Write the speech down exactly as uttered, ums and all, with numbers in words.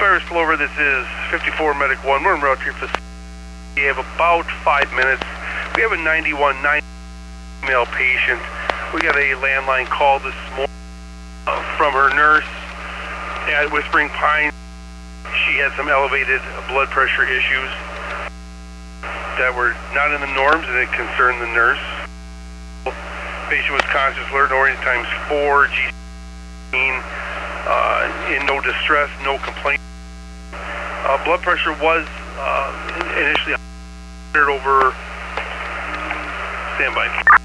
Fire Spillover, this is fifty-four Medic one. We're in route to your facility. We have about five minutes. We have a ninety-one ninety female patient. We got a landline call this morning uh, from her nurse at Whispering Pines. She had some elevated blood pressure issues that were not in the norms, and it concerned the nurse. Patient was conscious, alert, oriented times four, G uh, in no distress, no complaint. Uh, blood pressure was uh, initially over standby.